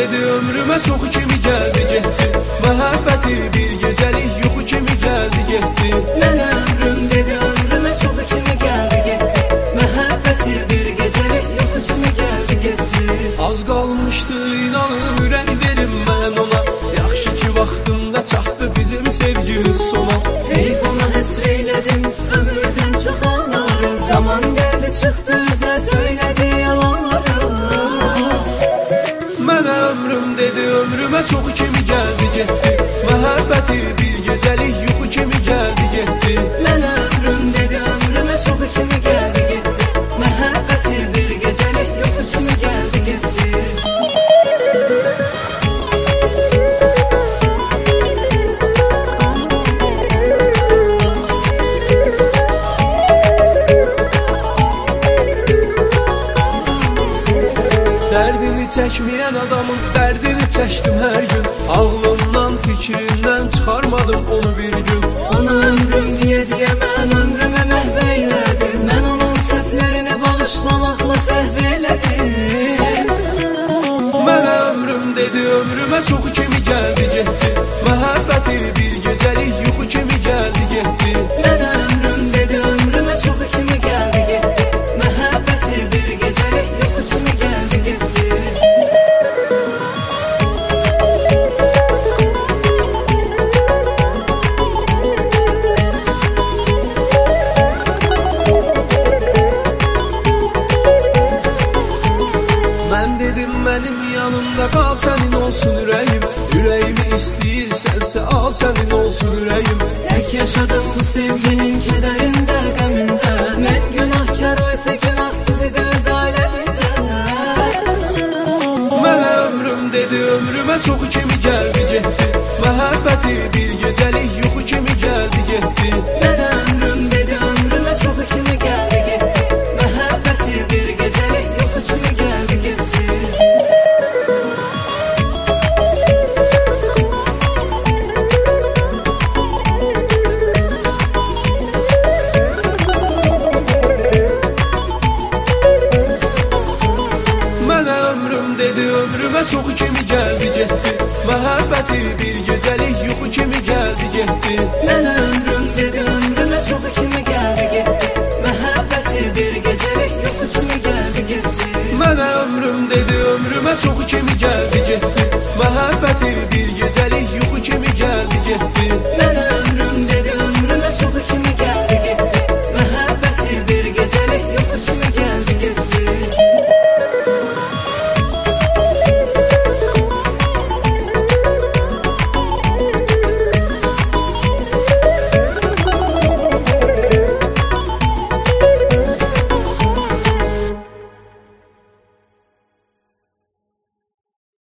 dedi ömrümə çoxu kimi gəldi getdi. Məhəbbəti bir gecəlik yuxu kimi gəldi getdi. Mən ömrüm dedi ömrümə çoxu kimi gəldi getdi. Məhəbbəti bir gecəlik yuxu kimi gəldi getdi. Az qalmışdı inanın ürək verim mən ona. Yaxşı ki vaxtında çatdı bizim sevgimiz sona. Heyf ona həsr eylədim ömürdən çox anları. Zaman gəldi çıxdı üzə söylədi yalanları. Mənə ömrüm dedi ömrümə çoxu kimi gəldi getdi. Məhəbbəti bir gecəlik yuxu kimi gəldi getdi. Mən ömrüm dedi ömrümə çoxu kimi gəldi getdi. Məhəbbəti bir gecəlik yuxu kimi gəldi getdi. Dərdini çəkməyən adamın dərdini çəkdim hər gün. Ağlımdan, fikrimdən çıxarmadım onu bir gün. Ona ömrüm deyə mən ömrümü məhv eylədim. Mən onun səhvlərini bağışlamaqla səhv elədim. Mənə ömrüm dedi ömrümə çoxu kimi gəldi getdi. Məhəbbəti bir gecəlik yuxu kimi gəldi getdi. Mən ömrüm dedi ömrümə çoxu kimi gəldi getdi. Məhəbbəti bir gecəlik yuxu kimi gəldi getdi. Mən dedim mənim yanımda qal sənin olsun ürəyim. Ürəyimi istəyirsənsə al sənin olsun ürəyim. Tək yaşadım bu sevginin kədərində, qəmində. Mən günahkar o isə günahsız idi öz aləmində. Mənə ömrüm dedi ömrümə çoxu kimi gəldi getdi. Məhəbbəti bir gecəlik yuxu kimi gəldi getdi. Mən ömrüm dedi ömrümə çoxu kimi gəldi getdi. Məhəbbəti bir gecəlik yuxu kimi gəldi getdi. Mənə ömrüm dedi ömrümə çoxu kimi gəldi getdi. Məhəbbəti bir gecəlik yuxu kimi gəldi getdi. Mən ömrüm dedi ömrümə çoxu kimi gəldi getdi. Məhəbbəti bir gecəlik yuxu kimi gəldi getdi. Mənə ömrüm dedi ömrümə çoxu kimi gəldi getdi. Məhəbbəti bir gecəlik yuxu kimi gəldi.